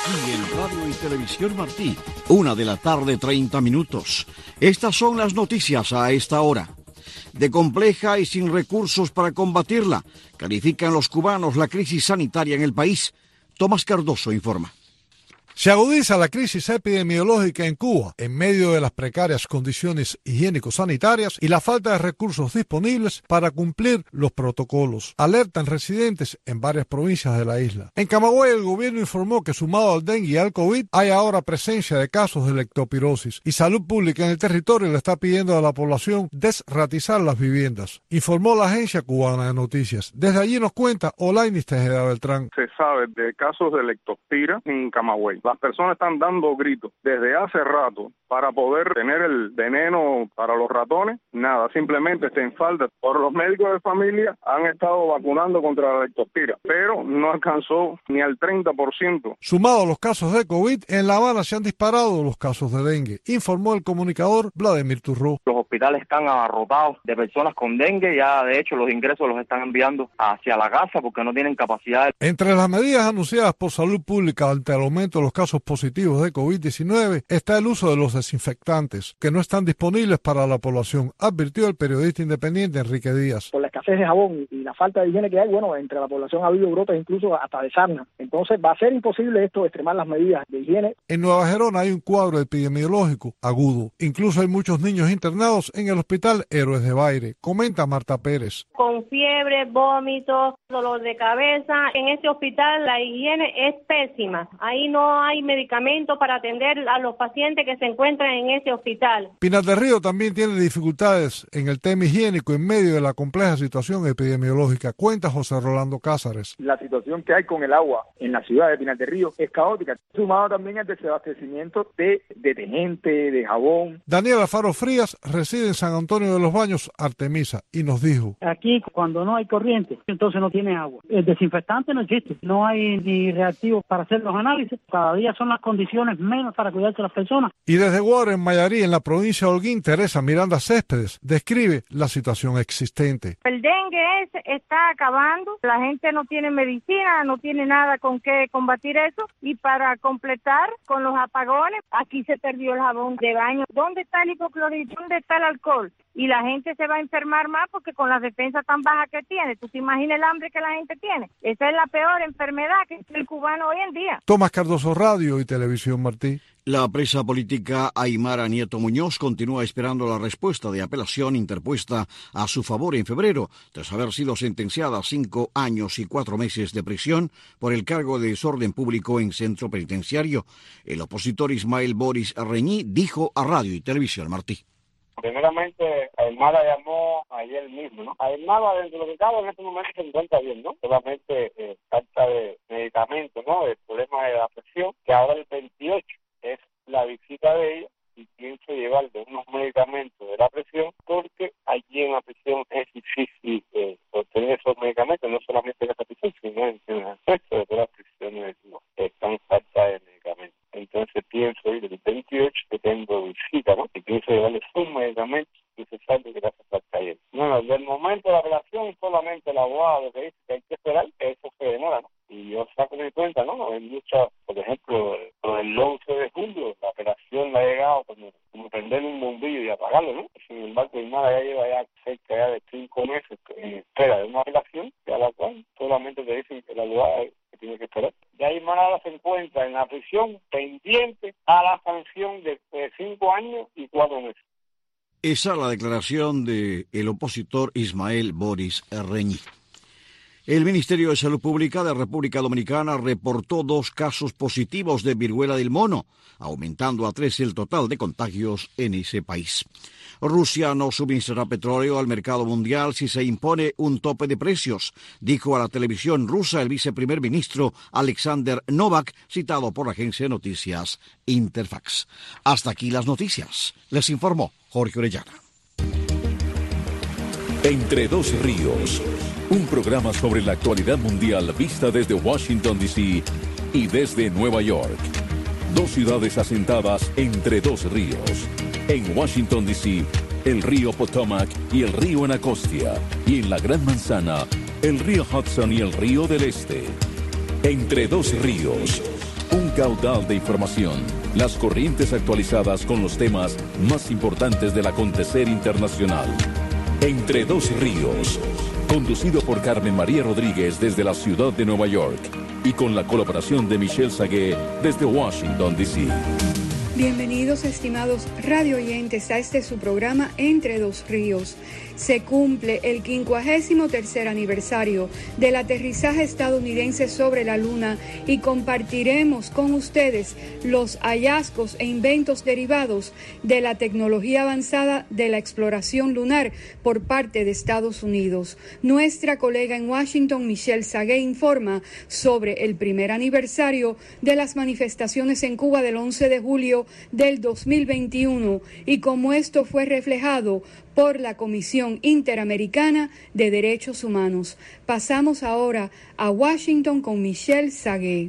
Aquí en Radio y Televisión Martí, 1:30 p.m. Estas son las noticias a esta hora. De compleja y sin recursos para combatirla, califican los cubanos la crisis sanitaria en el país. Tomás Cardoso informa. Se agudiza la crisis epidemiológica en Cuba en medio de las precarias condiciones higiénico-sanitarias y la falta de recursos disponibles para cumplir los protocolos, alertan residentes en varias provincias de la isla. En Camagüey, el gobierno informó que sumado al dengue y al COVID, hay ahora presencia de casos de leptospirosis y Salud Pública en el territorio le está pidiendo a la población desratizar las viviendas, informó la Agencia Cubana de Noticias. Desde allí nos cuenta Olainis Tejeda Beltrán. Se sabe de casos de leptospira en Camagüey. Las personas están dando gritos desde hace rato para poder tener el veneno para los ratones. Nada, simplemente está en falta. Por los médicos de familia han estado vacunando contra la leptospira, pero no alcanzó ni al 30%. Sumado a los casos de COVID, en La Habana se han disparado los casos de dengue, informó el comunicador Vladimir Turró. Los hospitales están abarrotados de personas con dengue, ya de hecho los ingresos los están enviando hacia la casa porque no tienen capacidad. Entre las medidas anunciadas por Salud Pública ante el aumento de los casos positivos de COVID-19 está el uso de los desinfectantes, que no están disponibles para la población, advirtió el periodista independiente Enrique Díaz. Por la escasez de jabón y la falta de higiene que hay, entre la población ha habido brotes incluso hasta de sarna. Entonces va a ser imposible esto, extremar las medidas de higiene. En Nueva Gerona hay un cuadro epidemiológico agudo. Incluso hay muchos niños internados en el hospital Héroes de Baire, comenta Marta Pérez. Con fiebre, vómitos, dolor de cabeza. En este hospital la higiene es pésima. Ahí no hay medicamentos para atender a los pacientes que se encuentran en ese hospital. Pinar del Río también tiene dificultades en el tema higiénico en medio de la compleja situación epidemiológica, cuenta José Rolando Cázares. La situación que hay con el agua en la ciudad de Pinar del Río es caótica, sumado también al desabastecimiento de detergente, de jabón. Daniel Alfaro Frías reside en San Antonio de los Baños, Artemisa, y nos dijo: aquí cuando no hay corriente, entonces no tiene agua. El desinfectante no existe, no hay ni reactivos para hacer los análisis. Cada día son las condiciones menos para cuidarse las personas. Y desde Guaro, en Mayarí, en la provincia de Holguín, Teresa Miranda Céspedes describe la situación existente. El dengue está acabando, la gente no tiene medicina, no tiene nada con qué combatir eso, y para completar con los apagones, aquí se perdió el jabón de baño. ¿Dónde está el hipoclorito? ¿Dónde está el alcohol? Y la gente se va a enfermar más porque con las defensas tan bajas que tiene, ¿tú te imaginas el hambre que la gente tiene? Esa es la peor enfermedad que tiene el cubano hoy en día. Tomás Cardoso, Radio y Televisión Martí. La presa política Aymara Nieto Muñoz continúa esperando la respuesta de apelación interpuesta a su favor en febrero, tras haber sido sentenciada a 5 años y 4 meses de prisión por el cargo de desorden público en centro penitenciario. El opositor Ismael Boris Reñí dijo a Radio y Televisión Martí. Primeramente, Aymara llamó ayer mismo, ¿no? Aymara, dentro de lo que cabe, en este momento se encuentra bien, ¿no? Solamente falta de medicamentos, ¿no? El problema de la presión, que ahora el 28 es la visita de ella y pienso llevarle unos medicamentos de la presión porque allí en la prisión es difícil obtener esos medicamentos, no solamente en esta prisión, sino en el resto de todas las prisiones de Cuba. Están en falta de medicamentos. Entonces pienso ir el 28 que tengo visita, ¿no? Y pienso llevarle sus medicamentos necesarios que le hace falta a él. No, del momento de la apelación solamente el abogado que dice que hay que esperar, que eso se demora, ¿no? Y yo saco mi cuenta, ¿no? Hay muchas, por ejemplo, el 11 de julio, la apelación le ha llegado como prender un bombillo y apagarlo, ¿no? Sin embargo, Aymara ya lleva ya cerca de 5 meses en espera de una apelación, a la cual solamente te dicen que el abogado que tiene que esperar. Ya Aymara se encuentra en la prisión pendiente a la sanción de 5 años y 4 meses. Esa es la declaración del opositor Ismael Boris Reñí. El Ministerio de Salud Pública de República Dominicana reportó 2 casos positivos de viruela del mono, aumentando a 3 el total de contagios en ese país. Rusia no suministrará petróleo al mercado mundial si se impone un tope de precios, dijo a la televisión rusa el viceprimer ministro Alexander Novak, citado por la agencia de noticias Interfax. Hasta aquí las noticias. Les informó Jorge Orellana. Entre dos ríos, un programa sobre la actualidad mundial vista desde Washington, D.C. y desde Nueva York. 2 ciudades asentadas entre 2 ríos. En Washington, D.C., el río Potomac y el río Anacostia. Y en la Gran Manzana, el río Hudson y el río del Este. Entre 2 ríos, un caudal de información, las corrientes actualizadas con los temas más importantes del acontecer internacional. Entre Dos Ríos, conducido por Carmen María Rodríguez desde la ciudad de Nueva York y con la colaboración de Michelle Sagué desde Washington, D.C. Bienvenidos, estimados radio oyentes, a este su programa Entre Dos Ríos. Se cumple el 53º aniversario del aterrizaje estadounidense sobre la Luna y compartiremos con ustedes los hallazgos e inventos derivados de la tecnología avanzada de la exploración lunar por parte de Estados Unidos. Nuestra colega en Washington, Michelle Sagué, informa sobre el primer aniversario de las manifestaciones en Cuba del 11 de julio del 2021 y cómo esto fue reflejado por la Comisión Interamericana de Derechos Humanos. Pasamos ahora a Washington con Michelle Sagué.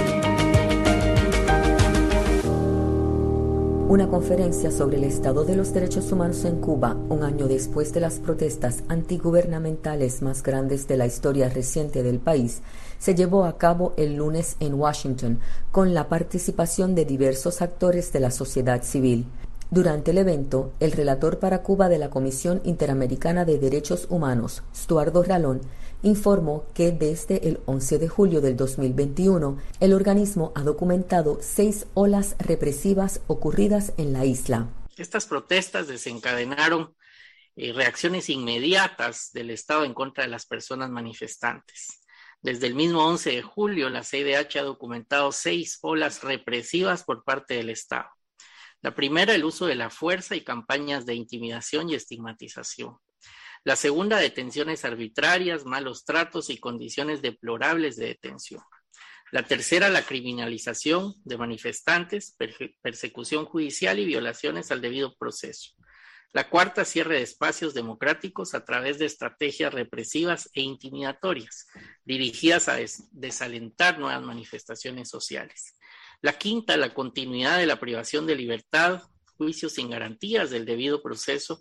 Una conferencia sobre el estado de los derechos humanos en Cuba, un año después de las protestas antigubernamentales más grandes de la historia reciente del país, se llevó a cabo el lunes en Washington, con la participación de diversos actores de la sociedad civil. Durante el evento, el relator para Cuba de la Comisión Interamericana de Derechos Humanos, Stuardo Ralón, informó que desde el 11 de julio del 2021, el organismo ha documentado 6 olas represivas ocurridas en la isla. Estas protestas desencadenaron reacciones inmediatas del Estado en contra de las personas manifestantes. Desde el mismo 11 de julio, la CIDH ha documentado 6 olas represivas por parte del Estado. La primera, el uso de la fuerza y campañas de intimidación y estigmatización. La segunda, detenciones arbitrarias, malos tratos y condiciones deplorables de detención. La tercera, la criminalización de manifestantes, persecución judicial y violaciones al debido proceso. La cuarta, cierre de espacios democráticos a través de estrategias represivas e intimidatorias, dirigidas a desalentar nuevas manifestaciones sociales. La quinta, la continuidad de la privación de libertad, juicios sin garantías del debido proceso.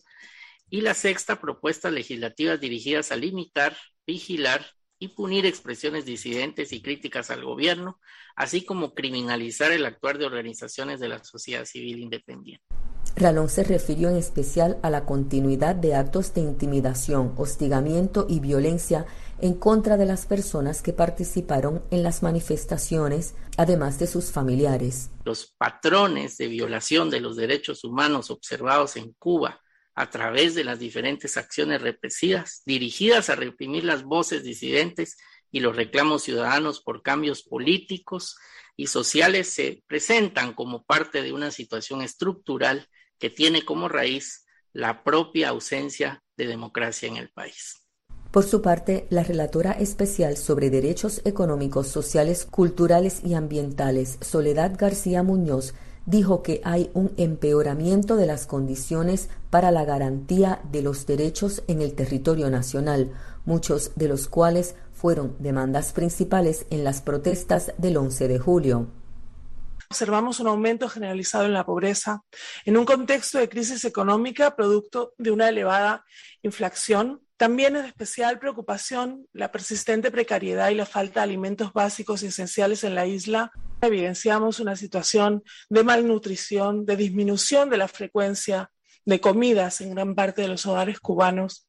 Y la sexta, propuestas legislativas dirigidas a limitar, vigilar y punir expresiones disidentes y críticas al gobierno, así como criminalizar el actuar de organizaciones de la sociedad civil independiente. Ralón se refirió en especial a la continuidad de actos de intimidación, hostigamiento y violencia en contra de las personas que participaron en las manifestaciones, además de sus familiares. Los patrones de violación de los derechos humanos observados en Cuba a través de las diferentes acciones represivas dirigidas a reprimir las voces disidentes y los reclamos ciudadanos por cambios políticos y sociales se presentan como parte de una situación estructural que tiene como raíz la propia ausencia de democracia en el país. Por su parte, la relatora especial sobre derechos económicos, sociales, culturales y ambientales, Soledad García Muñoz, dijo que hay un empeoramiento de las condiciones para la garantía de los derechos en el territorio nacional, muchos de los cuales fueron demandas principales en las protestas del 11 de julio. Observamos un aumento generalizado en la pobreza, en un contexto de crisis económica producto de una elevada inflación. También es de especial preocupación la persistente precariedad y la falta de alimentos básicos y esenciales en la isla. Evidenciamos una situación de malnutrición, de disminución de la frecuencia de comidas en gran parte de los hogares cubanos,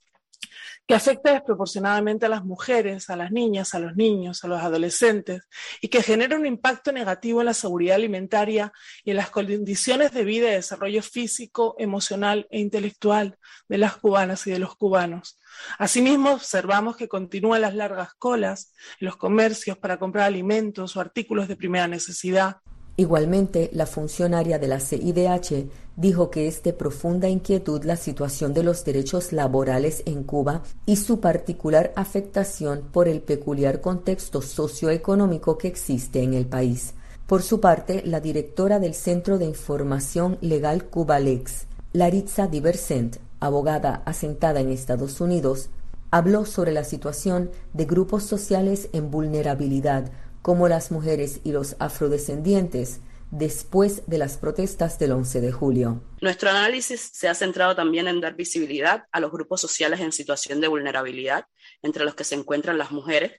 que afecta desproporcionadamente a las mujeres, a las niñas, a los niños, a los adolescentes, y que genera un impacto negativo en la seguridad alimentaria y en las condiciones de vida y desarrollo físico, emocional e intelectual de las cubanas y de los cubanos. Asimismo, observamos que continúan las largas colas en los comercios para comprar alimentos o artículos de primera necesidad. Igualmente, la funcionaria de la CIDH dijo que es de profunda inquietud la situación de los derechos laborales en Cuba y su particular afectación por el peculiar contexto socioeconómico que existe en el país. Por su parte, la directora del Centro de Información Legal Cubalex, Laritza Diversent, abogada asentada en Estados Unidos, habló sobre la situación de grupos sociales en vulnerabilidad, como las mujeres y los afrodescendientes, después de las protestas del 11 de julio. Nuestro análisis se ha centrado también en dar visibilidad a los grupos sociales en situación de vulnerabilidad, entre los que se encuentran las mujeres,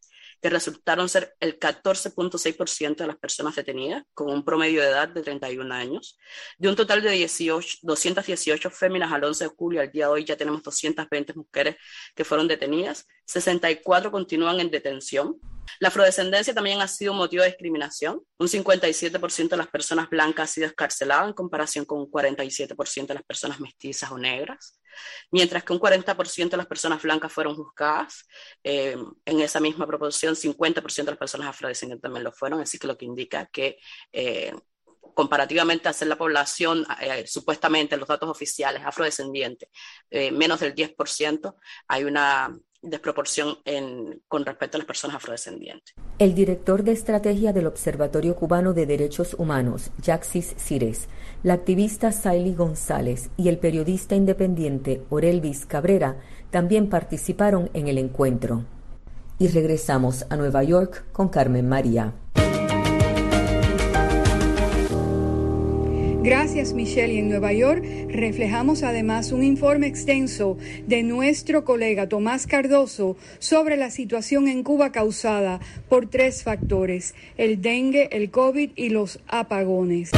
que resultaron ser el 14.6% de las personas detenidas, con un promedio de edad de 31 años. De un total de 218 féminas al 11 de julio, al día de hoy ya tenemos 220 mujeres que fueron detenidas, 64 continúan en detención. La afrodescendencia también ha sido motivo de discriminación. Un 57% de las personas blancas ha sido escarcelado en comparación con un 47% de las personas mestizas o negras, mientras que un 40% de las personas blancas fueron juzgadas. En esa misma proporción, 50% de las personas afrodescendientes también lo fueron, así que lo que indica que comparativamente a ser la población, supuestamente los datos oficiales afrodescendientes, menos del 10%, hay una desproporción con respecto a las personas afrodescendientes. El director de estrategia del Observatorio Cubano de Derechos Humanos, Yaxis Cires, la activista Saily González y el periodista independiente Orelvis Cabrera también participaron en el encuentro. Y regresamos a Nueva York con Carmen María. Gracias, Michelle. Y en Nueva York reflejamos además un informe extenso de nuestro colega Tomás Cardoso sobre la situación en Cuba causada por 3 factores: el dengue, el COVID y los apagones.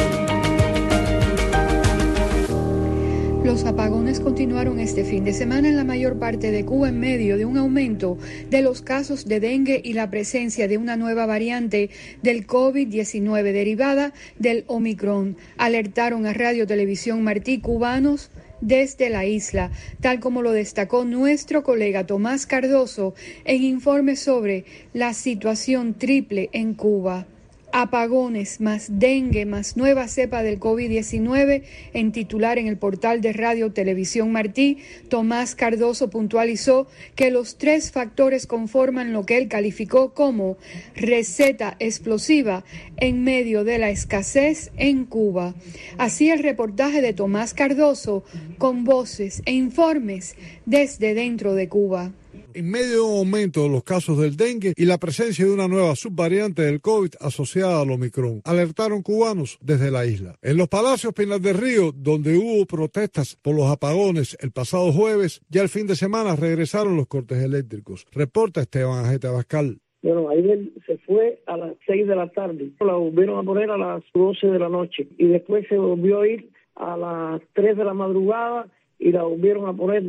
Los apagones continuaron este fin de semana en la mayor parte de Cuba en medio de un aumento de los casos de dengue y la presencia de una nueva variante del COVID-19 derivada del Omicron. Alertaron a Radio Televisión Martí cubanos desde la isla, tal como lo destacó nuestro colega Tomás Cardoso en informe sobre la situación triple en Cuba. Apagones más dengue más nueva cepa del COVID-19, en titular en el portal de Radio Televisión Martí, Tomás Cardoso puntualizó que los 3 factores conforman lo que él calificó como receta explosiva en medio de la escasez en Cuba. Así el reportaje de Tomás Cardoso con voces e informes desde dentro de Cuba. En medio de un aumento de los casos del dengue y la presencia de una nueva subvariante del COVID asociada al Omicron, alertaron cubanos desde la isla. En los Palacios Pinar del Río, donde hubo protestas por los apagones el pasado jueves, ya el fin de semana regresaron los cortes eléctricos. Reporta Esteban Ajete Abascal. Bueno, ayer se fue a las 6 de la tarde, la volvieron a poner a las 12 de la noche y después se volvió a ir a las 3 de la madrugada y la volvieron a poner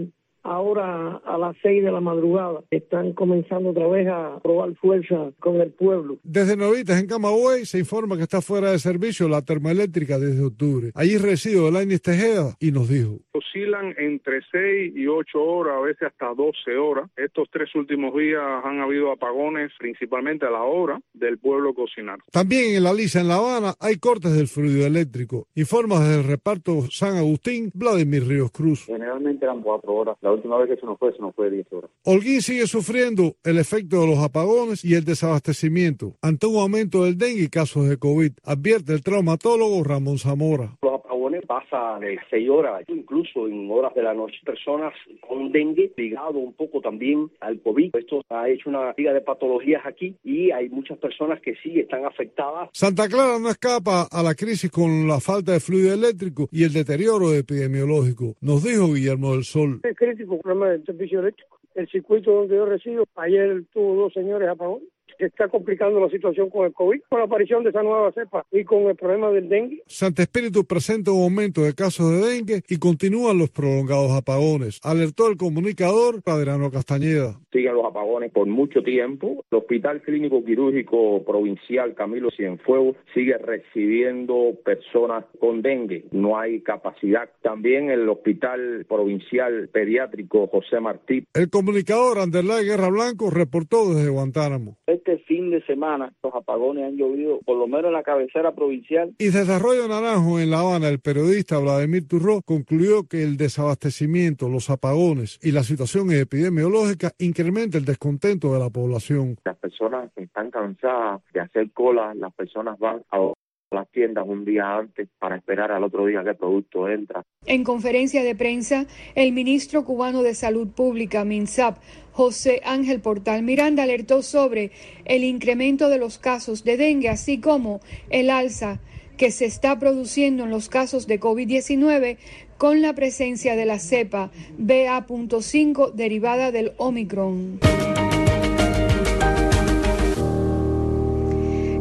ahora a las 6 de la madrugada. Están comenzando otra vez a probar fuerza con el pueblo. Desde Novitas, en Camagüey, se informa que está fuera de servicio la termoeléctrica desde octubre. Allí reside Elainis Tejeda y nos dijo: oscilan entre 6 y 8 horas, a veces hasta 12 horas. Estos 3 últimos días han habido apagones, principalmente a la hora del pueblo cocinar. También en La Lisa, en La Habana, hay cortes del fluido eléctrico. Informa desde el reparto San Agustín, Vladimir Ríos Cruz. Generalmente eran 4 horas. La última vez que se nos fue 10 horas. Holguín sigue sufriendo el efecto de los apagones y el desabastecimiento ante un aumento del dengue y casos de COVID, advierte el traumatólogo Ramón Zamora. Los apagones pasan de 6 horas, incluso en horas de la noche. Personas con dengue ligado un poco también al COVID. Esto ha hecho una liga de patologías aquí y hay muchas personas que sí están afectadas. Santa Clara no escapa a la crisis con la falta de fluido eléctrico y el deterioro epidemiológico, nos dijo Guillermo del Sol. Es crítico el problema del servicio eléctrico. El circuito donde yo resido, ayer tuvo 2 señores apagones. Se está complicando la situación con el COVID, con la aparición de esa nueva cepa y con el problema del dengue. Santa Espíritu presenta un aumento de casos de dengue y continúan los prolongados apagones, alertó el comunicador Adriano Castañeda. Siguen los apagones por mucho tiempo. El Hospital Clínico Quirúrgico Provincial Camilo Cienfuegos sigue recibiendo personas con dengue. No hay capacidad. También el Hospital Provincial Pediátrico José Martí. El comunicador Anderlay Guerra Blanco reportó desde Guantánamo. Este fin de semana los apagones han llovido, por lo menos en la cabecera provincial. Y desde Arroyo Naranjo, en La Habana, el periodista Vladimir Turró concluyó que el desabastecimiento, los apagones y la situación epidemiológica incrementa el descontento de la población. Las personas están cansadas de hacer colas, las personas van a las tiendas un día antes para esperar al otro día que el producto entra. En conferencia de prensa, el ministro cubano de Salud Pública, MINSAP, José Ángel Portal Miranda, alertó sobre el incremento de los casos de dengue, así como el alza que se está produciendo en los casos de COVID-19 con la presencia de la cepa BA.5 derivada del Omicron.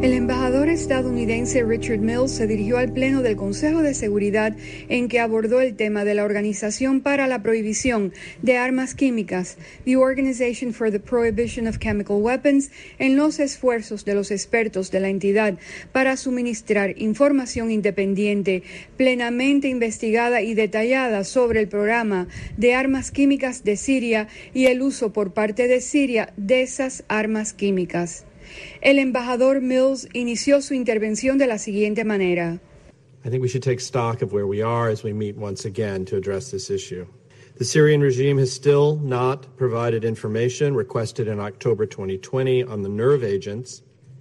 El embajador estadounidense Richard Mills se dirigió al Pleno del Consejo de Seguridad en que abordó el tema de la Organización para la Prohibición de Armas Químicas, the Organization for the Prohibition of Chemical Weapons, en los esfuerzos de los expertos de la entidad para suministrar información independiente, plenamente investigada y detallada sobre el programa de armas químicas de Siria y el uso por parte de Siria de esas armas químicas. El embajador Mills inició su intervención de la siguiente manera. I think we should take stock of where we are as we meet once again to address this issue. The Syrian regime has still not provided information requested in October 2020 on the nerve agents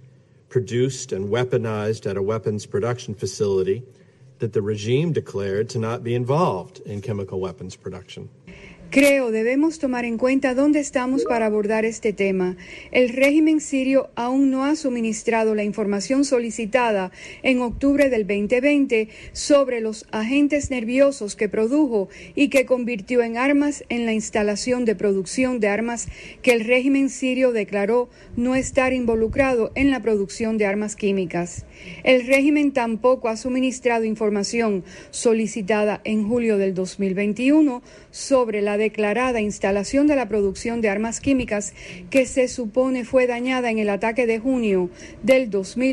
produced and weaponized at a weapons production facility that the regime declared to not be involved in chemical weapons production. Creo debemos tomar en cuenta dónde estamos para abordar este tema. El régimen sirio aún no ha suministrado la información solicitada en octubre del 2020 sobre los agentes nerviosos que produjo y que convirtió en armas en la instalación de producción de armas que el régimen sirio declaró no estar involucrado en la producción de armas químicas. El régimen tampoco ha suministrado información solicitada en julio del 2021 sobre la declarada instalación de la producción de armas químicas que se supone fue dañada en el ataque de junio del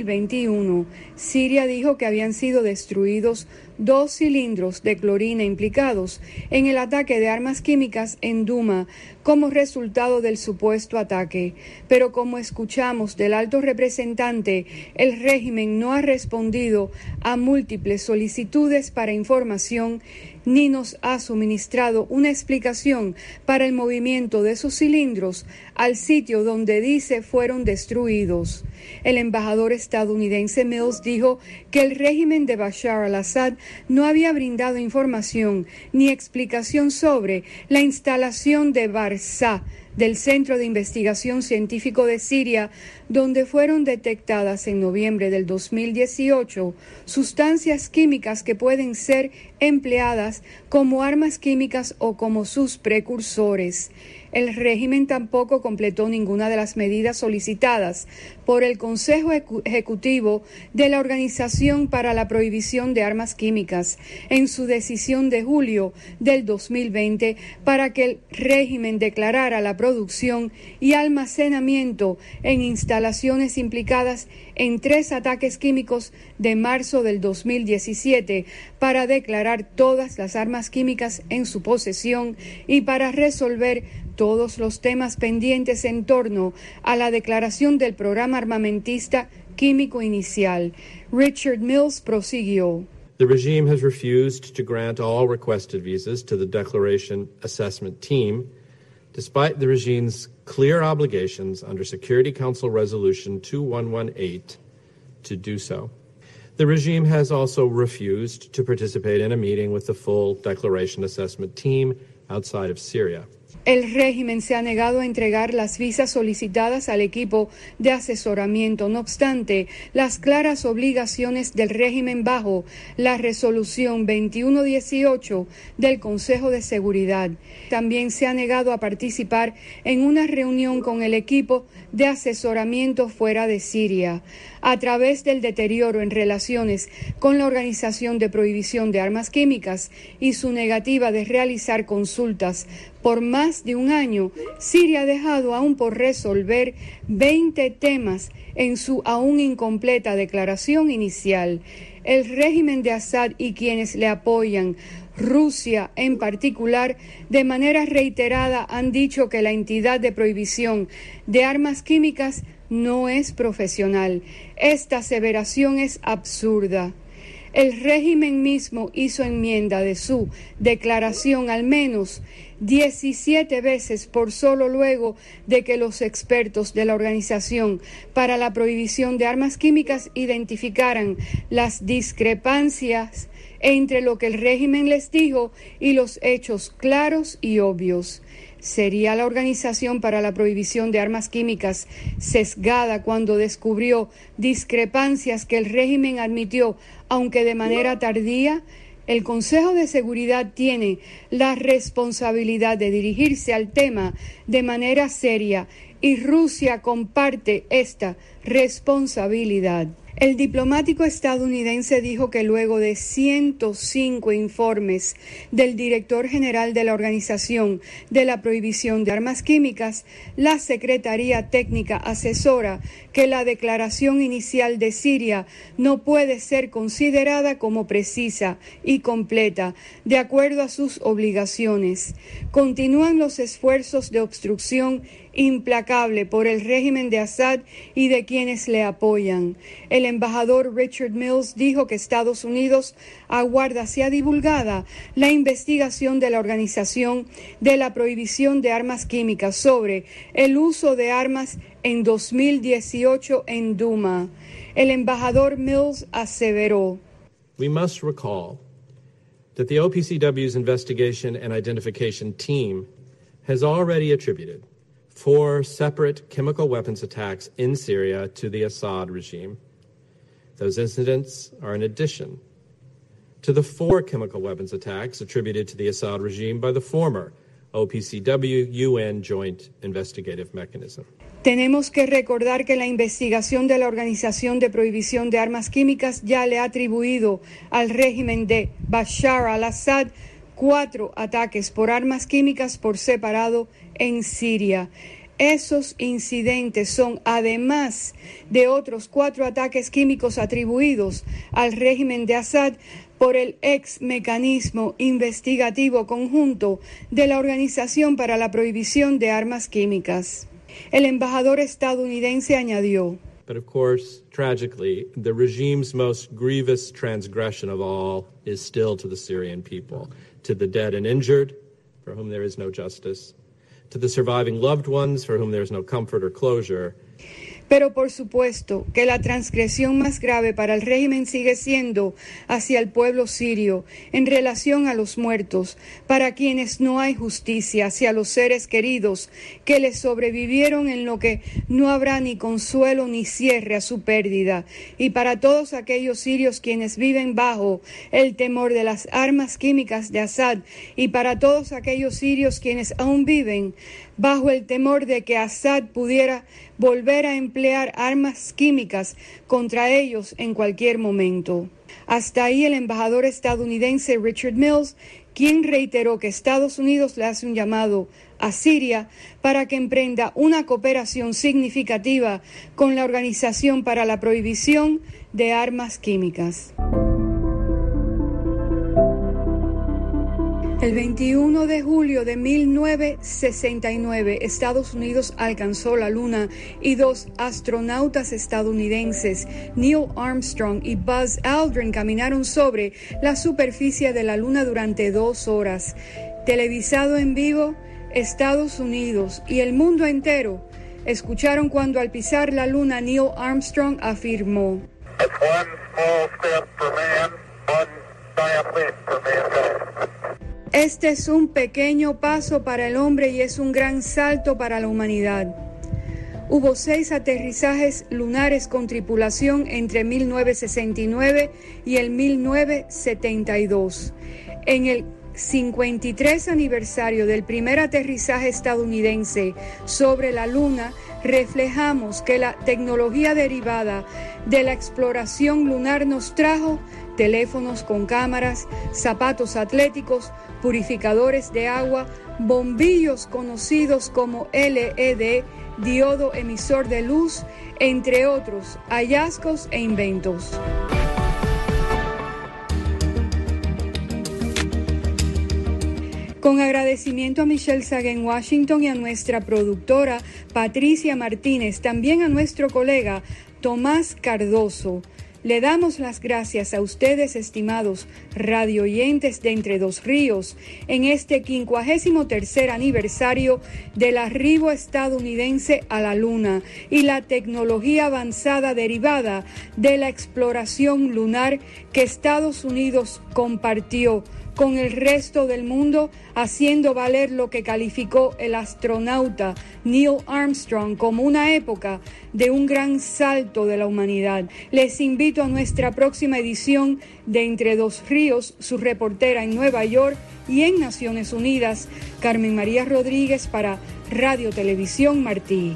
2021. Siria dijo que habían sido destruidos 2 cilindros de clorina implicados en el ataque de armas químicas en Duma como resultado del supuesto ataque. Pero como escuchamos del alto representante, el régimen no ha respondido a múltiples solicitudes para información ni nos ha suministrado una explicación para el movimiento de esos cilindros al sitio donde dice fueron destruidos. El embajador estadounidense Mills dijo que el régimen de Bashar al-Assad no había brindado información ni explicación sobre la instalación de Barzah, del Centro de Investigación Científico de Siria, donde fueron detectadas en noviembre del 2018 sustancias químicas que pueden ser empleadas como armas químicas o como sus precursores. El régimen tampoco completó ninguna de las medidas solicitadas por el Consejo Ejecutivo de la Organización para la Prohibición de Armas Químicas en su decisión de julio del 2020 para que el régimen declarara la producción y almacenamiento en instalaciones implicadas en 3 ataques químicos de marzo del 2017 para declarar todas las armas químicas en su posesión y para resolver todos los temas pendientes en torno a la declaración del programa armamentista químico inicial. Richard Mills prosiguió. The regime has refused to grant all requested visas to the Declaration Assessment Team, despite the regime's clear obligations under Security Council Resolution 2118 to do so. The regime has also refused to participate in a meeting with the full Declaration Assessment Team outside of Syria. El régimen se ha negado a entregar las visas solicitadas al equipo de asesoramiento. No obstante, las claras obligaciones del régimen bajo la resolución 2118 del Consejo de Seguridad. También se ha negado a participar en una reunión con el equipo de asesoramiento fuera de Siria. A través del deterioro en relaciones con la Organización de Prohibición de Armas Químicas y su negativa de realizar consultas por más de un año, Siria ha dejado aún por resolver 20 temas en su aún incompleta declaración inicial. El régimen de Assad y quienes le apoyan, Rusia en particular, de manera reiterada han dicho que la entidad de prohibición de armas químicas no es profesional. Esta aseveración es absurda. El régimen mismo hizo enmienda de su declaración al menos 17 veces por solo luego de que los expertos de la Organización para la Prohibición de Armas Químicas identificaran las discrepancias entre lo que el régimen les dijo y los hechos claros y obvios. ¿Sería la Organización para la Prohibición de Armas Químicas sesgada cuando descubrió discrepancias que el régimen admitió, aunque de manera tardía? El Consejo de Seguridad tiene la responsabilidad de dirigirse al tema de manera seria y Rusia comparte esta responsabilidad. El diplomático estadounidense dijo que luego de 105 informes del director general de la Organización de la Prohibición de Armas Químicas, la Secretaría Técnica asesora que la declaración inicial de Siria no puede ser considerada como precisa y completa, de acuerdo a sus obligaciones. Continúan los esfuerzos de obstrucción implacable por el régimen de Assad y de quienes le apoyan. El embajador Richard Mills dijo que Estados Unidos aguarda sea divulgada la investigación de la Organización de la Prohibición de Armas Químicas sobre el uso de armas en 2018 en Duma. El embajador Mills aseveró: We must recall that the OPCW's investigation and identification team has already attributed 4 separate chemical weapons attacks in Syria to the Assad regime. Those incidents are in addition to the 4 chemical weapons attacks attributed to the Assad regime by the former OPCW-UN Joint Investigative Mechanism. Tenemos que recordar que la investigación de la Organización de Prohibición de Armas Químicas ya le ha atribuido al régimen de Bashar al-Assad 4 ataques por armas químicas por separado en Siria. Esos incidentes son, además de otros 4 ataques químicos atribuidos al régimen de Assad por el ex mecanismo investigativo conjunto de la Organización para la Prohibición de Armas Químicas. El embajador estadounidense añadió: But of course, tragically, the regime's most grievous transgression of all is still to the Syrian people, to the dead and injured, for whom there is no justice, to the surviving loved ones, for whom there is no comfort or closure. Pero por supuesto que la transgresión más grave para el régimen sigue siendo hacia el pueblo sirio en relación a los muertos, para quienes no hay justicia, hacia los seres queridos que les sobrevivieron en lo que no habrá ni consuelo ni cierre a su pérdida, y para todos aquellos sirios quienes viven bajo el temor de las armas químicas de Assad, y para todos aquellos sirios quienes aún viven bajo el temor de que Assad pudiera volver a emplear armas químicas contra ellos en cualquier momento. Hasta ahí el embajador estadounidense Richard Mills, quien reiteró que Estados Unidos le hace un llamado a Siria para que emprenda una cooperación significativa con la Organización para la Prohibición de Armas Químicas. El 21 de julio de 1969, Estados Unidos alcanzó la Luna y 2 astronautas estadounidenses, Neil Armstrong y Buzz Aldrin, caminaron sobre la superficie de la Luna durante 2 horas. Televisado en vivo, Estados Unidos y el mundo entero escucharon cuando al pisar la Luna Neil Armstrong afirmó: It's one small step for man, one giant leap for mankind. Este es un pequeño paso para el hombre y es un gran salto para la humanidad. Hubo 6 aterrizajes lunares con tripulación entre 1969 y el 1972. En el 53 aniversario del primer aterrizaje estadounidense sobre la Luna, reflejamos que la tecnología derivada de la exploración lunar nos trajo teléfonos con cámaras, zapatos atléticos, purificadores de agua, bombillos conocidos como LED, diodo emisor de luz, entre otros hallazgos e inventos. Con agradecimiento a Michelle Saga en Washington y a nuestra productora Patricia Martínez, también a nuestro colega Tomás Cardoso. Le damos las gracias a ustedes, estimados radioyentes de Entre Dos Ríos, en este 53 aniversario del arribo estadounidense a la Luna y la tecnología avanzada derivada de la exploración lunar que Estados Unidos compartió con el resto del mundo, haciendo valer lo que calificó el astronauta Neil Armstrong como una época de un gran salto de la humanidad. Les invito a nuestra próxima edición de Entre Dos Ríos, su reportera en Nueva York y en Naciones Unidas, Carmen María Rodríguez, para Radio Televisión Martí.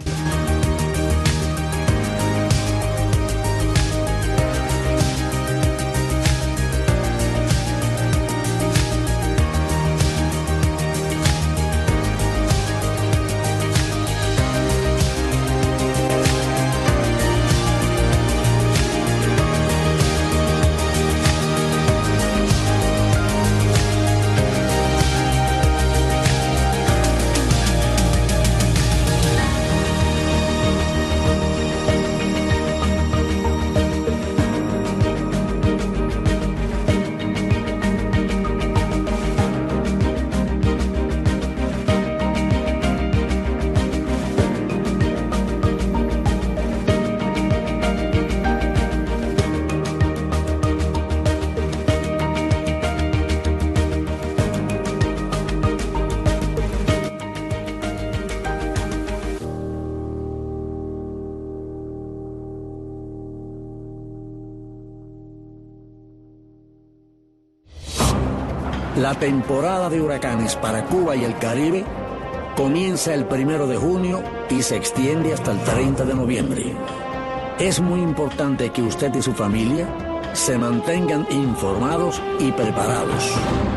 La temporada de huracanes para Cuba y el Caribe comienza el 1 de junio y se extiende hasta el 30 de noviembre. Es muy importante que usted y su familia se mantengan informados y preparados.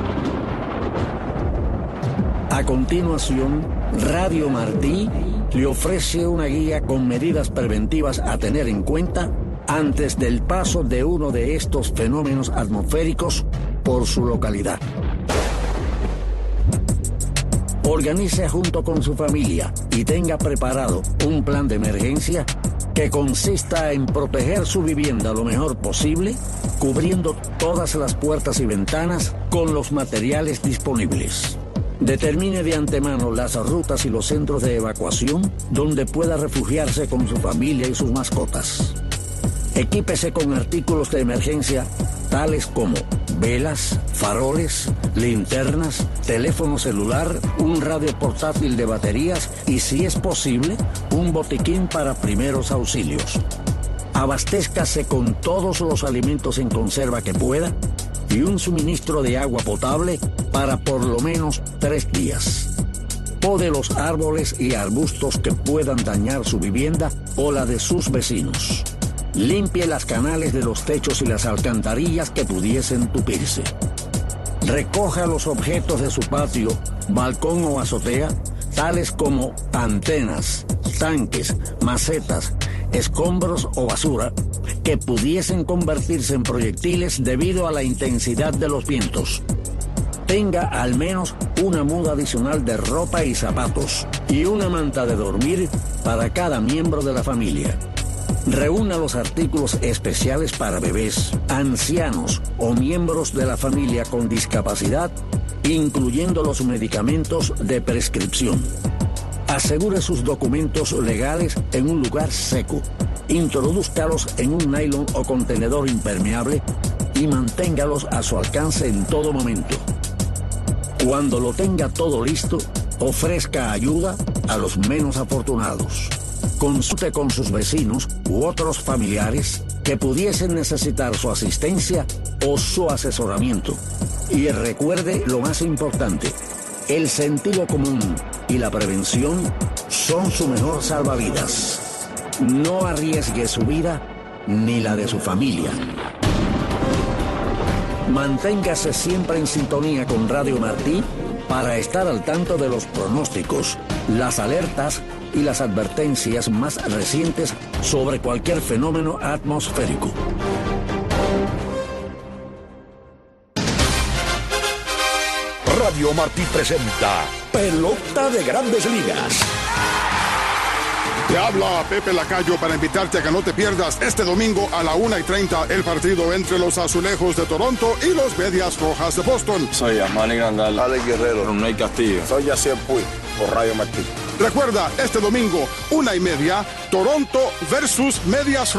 A continuación, Radio Martí le ofrece una guía con medidas preventivas a tener en cuenta antes del paso de uno de estos fenómenos atmosféricos por su localidad. Organice junto con su familia y tenga preparado un plan de emergencia que consista en proteger su vivienda lo mejor posible, cubriendo todas las puertas y ventanas con los materiales disponibles. Determine de antemano las rutas y los centros de evacuación donde pueda refugiarse con su familia y sus mascotas. Equípese con artículos de emergencia tales como velas, faroles, linternas, teléfono celular, un radio portátil de baterías y, si es posible, un botiquín para primeros auxilios. Abastézcase con todos los alimentos en conserva que pueda y un suministro de agua potable para por lo menos 3 días. Pode los árboles y arbustos que puedan dañar su vivienda o la de sus vecinos. Limpie las canales de los techos y las alcantarillas que pudiesen tupirse. Recoja los objetos de su patio, balcón o azotea, tales como antenas, tanques, macetas, escombros o basura, que pudiesen convertirse en proyectiles debido a la intensidad de los vientos. Tenga al menos una muda adicional de ropa y zapatos y una manta de dormir para cada miembro de la familia. Reúna los artículos especiales para bebés, ancianos o miembros de la familia con discapacidad, incluyendo los medicamentos de prescripción. Asegure sus documentos legales en un lugar seco. Introdúzcalos en un nylon o contenedor impermeable y manténgalos a su alcance en todo momento. Cuando lo tenga todo listo, ofrezca ayuda a los menos afortunados. Consulte con sus vecinos u otros familiares que pudiesen necesitar su asistencia o su asesoramiento. Y recuerde lo más importante, el sentido común y la prevención son su mejor salvavidas. No arriesgue su vida ni la de su familia. Manténgase siempre en sintonía con Radio Martí para estar al tanto de los pronósticos, las alertas y las advertencias más recientes sobre cualquier fenómeno atmosférico. Radio Martí presenta Pelota de Grandes Ligas. Te habla Pepe Lacayo para invitarte a que no te pierdas este domingo a la 1:30 el partido entre los Azulejos de Toronto y los Medias Rojas de Boston. Soy Amani Grandal, Alex Guerrero, Ronald Castillo. Soy Yacier Puig, por Radio Martí. Recuerda, este domingo, 1:30, Toronto versus Medias